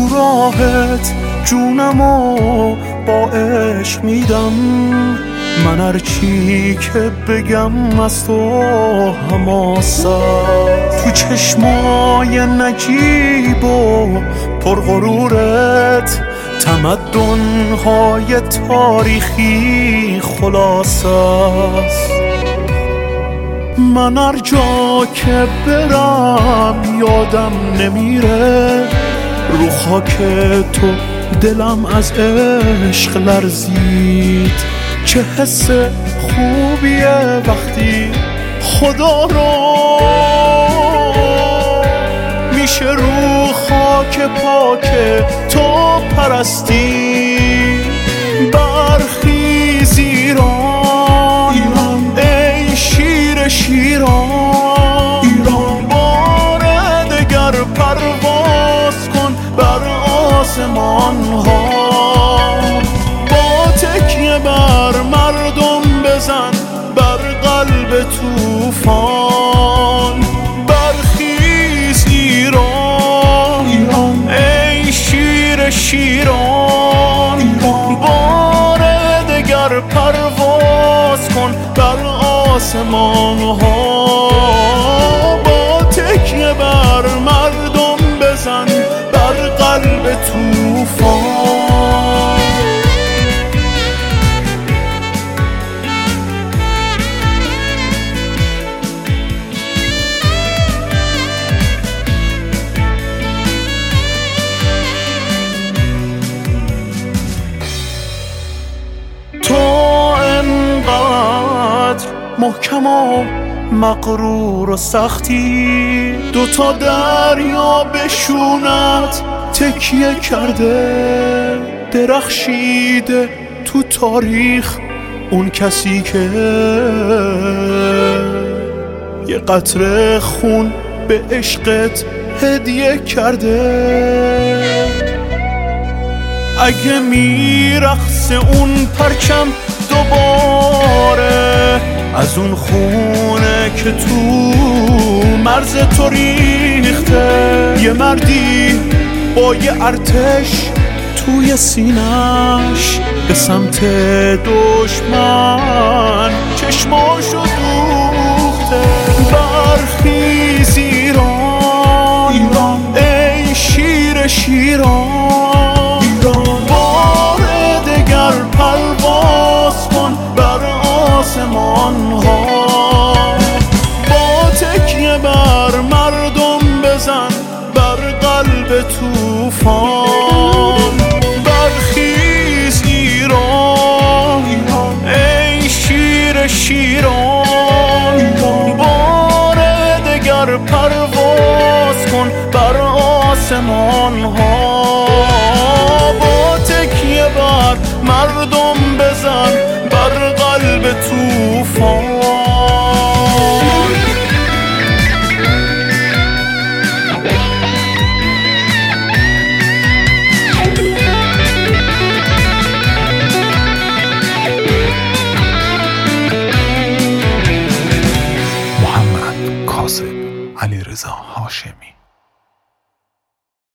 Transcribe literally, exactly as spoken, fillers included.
راهت جونمو با عشق میدم. من هرچی که بگم از تو حماست، تو چشمای نجیب و پرغرورت تمدن‌های تاریخی خلاص است. من هر جا که برم یادم نمیره، رو خاک تو دلم از عشق لرزید. چه حس خوبیه وقتی خدا رو میشه رو خاک پاک تو پرستی. برخیز ایران، ایران ای شیر شیران، ایران بار دگر پرواز کن بر آسمان ها. با تکیه بر مردم بزن بر قلب طوفان. برخیز ایران، ایران ای شیر شیران، ایران بار دگر پرواز کن بر آسمان ها. با تکیه بر مردم بزن بر قلب طوفان. تو انقدر محکم و مغرور و سختی، دوتا دریا بشونت تکیه کرده. درخشیده تو تاریخ اون کسی که یه قطره خون به عشقت هدیه کرده. اگه میرقصه اون پرچم دوباره از اون خونه که تو مرز تو ریخته، یه مردی با یه ارتش توی سینش به سمت دشمن چشماشو دوخته. برخیز ایران، ایران ای شیر شیران، ایران بار دگر پرواز کن بر آسمان ها. با تکیه بر مردم بزن بر قلب طوفان. برخیز ایران، ایران ای شیر شیران، ایران بار دگر پرواز کن بر آسمان ها. با تکیه بر مردم بزن بر قلب طوفان. محمد کاظم علیرضا هاشمی.